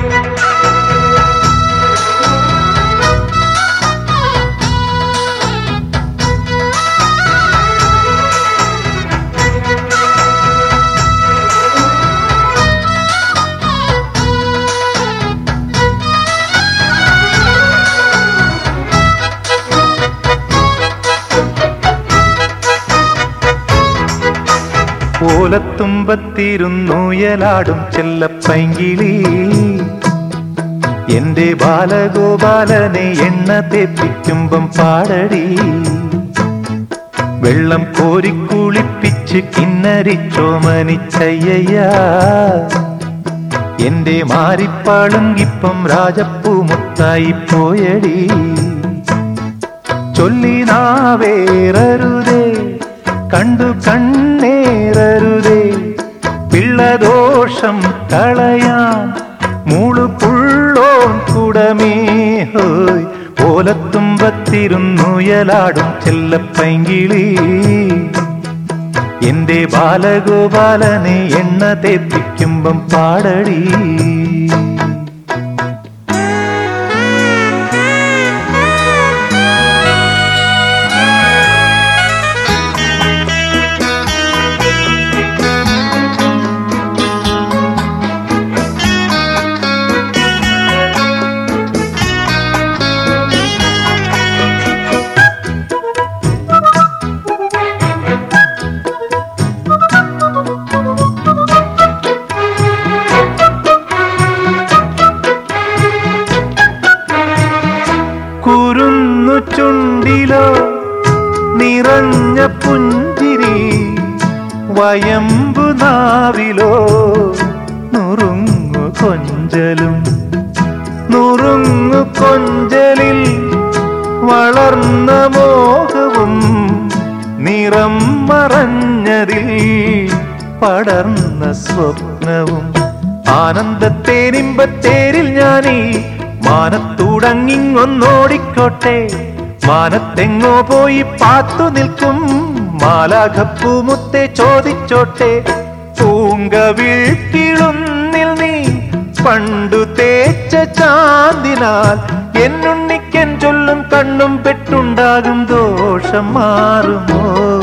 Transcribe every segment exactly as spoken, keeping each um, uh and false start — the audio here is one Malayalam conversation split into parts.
ഓലത്തുമ്പത്തിരുന്നുയലാടും ചെല്ലപ്പൈങ്കിളി എന്റെ ബാലഗോപാലനെ എണ്ണ തേപ്പിക്കുമ്പം പാടടി. വെള്ളം കോരിക്കുളിപ്പിച്ച് കിന്നരിച്ചോമനിച്ചയ്യ എന്റെ മാരിപ്പാളുങ്കിപ്പം രാജപ്പൂമുത്തായി പോയടി. ചൊല്ലി നാവേറരുതേ കണ്ടു കണ്ണേറരുതേ പിള്ളദോഷം കളയാൻ മൂളുപുള്ളോൻ കുടമേ ഹോയ്. ഓലത്തുമ്പത്തിരുന്നുയലാടും ചെല്ലപ്പൈങ്കിളി എന്റെ ബാലഗോപാലനെ എണ്ണ തേപ്പിക്കുമ്പം പാടടി. കുരുന്നു ചുണ്ടിലോ നിറഞ്ഞ പുഞ്ചിരി വയമ്പു നാവിലോ നുറുങ്ങു കൊഞ്ചലും. നുറുങ്ങു കൊഞ്ചലിൽ വളർന്ന മോഹവും നിറം മറഞ്ഞതിൽ പടർന്ന സ്വപ്നവും. ആനന്ദത്തേനിമ്പത്തേരിൽ ഞാനീ മാനത്തൂടങ്ങിങ്ങൊന്നോടിക്കോട്ടെ. മാനത്തെങ്ങോ പോയി പാത്തു നിൽക്കും മാലാഖപ്പൂമുത്തെ ചോദിച്ചോട്ടെ. പൂങ്കവിഴ്ക്കിളുന്നിൽ നീ പണ്ടു തേച്ച ചാന്തിനാൽ എന്നുണ്ണിക്കൻ ചൊല്ലും കണ്ണും പെട്ടുണ്ടാകും ദോഷം മാറുമോ.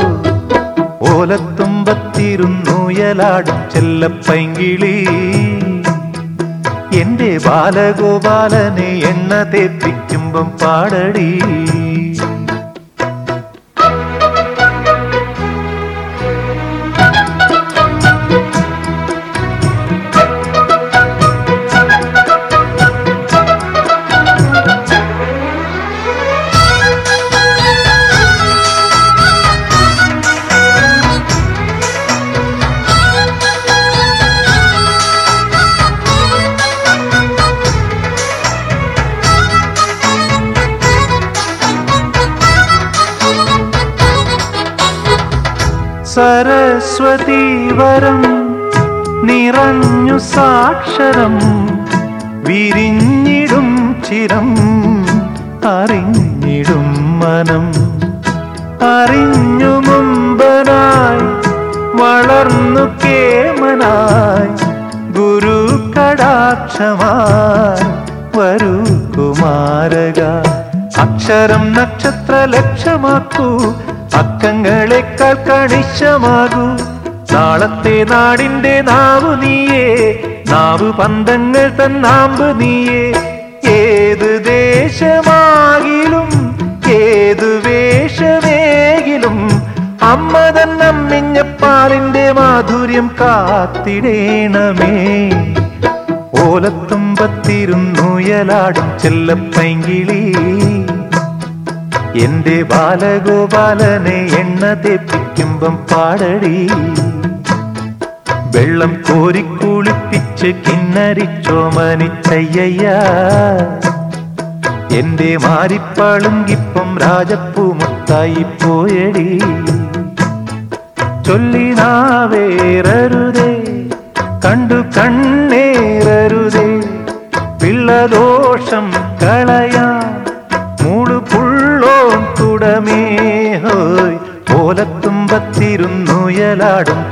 ഓലത്തുമ്പത്തിരുന്നുയലാടും ചെല്ലപ്പൈങ്കിളി എന്റെ ബാലഗോപാലനെ എണ്ണ തേപ്പിക്കുമ്പം പാടടി. സരസ്വതീവരം നിറഞ്ഞു സാക്ഷരം വിരിഞ്ഞിടും ചിരം അറിഞ്ഞിടും മനം. അറിഞ്ഞു മുമ്പനായി വളർന്നു കേമനായി ഗുരു കടാക്ഷമായി വരൂ കുമാരക. അക്ഷരം നക്ഷത്ര ലക്ഷ്യമാക്കൂ അക്കങ്ങളെക്കാൾ കണിശമാകൂ. നാളത്തെ നാടിന്റെ നാവു നീയേ നാവു പന്തങ്ങൾ തന്നാമ്പ് നീയേ. ഏതു ദേശമാകിലും ഏതു വേഷമേകിലും അമ്മ തന്നമ്മിഞ്ഞ പാലിന്റെ മാധുര്യം കാത്തിടേണമേ. ഓലത്തുമ്പത്തിരുന്നുയലാടും ചെല്ലപ്പൈങ്കിളി എന്റെ ബാലഗോപാലനെ എണ്ണ തേപ്പിക്കുമ്പം പാടടി. വെള്ളം കോരിക്കുളിപ്പിച്ച് കിന്നരിച്ചോമനിച്ചയ്യ എന്റെ മാരിപ്പാളുങ്കിപ്പം രാജപ്പൂമുത്തായി പോയടി. ചൊല്ലി നാവേറരുതേ കണ്ടു കണ്ണേറരുതേ പിള്ളദോഷം കളയാൻ മൂളുപുള്ളോൻ കുടമേ ഹോയ്. ഓലത്തുമ്പത്തിരുന്നുയലാടും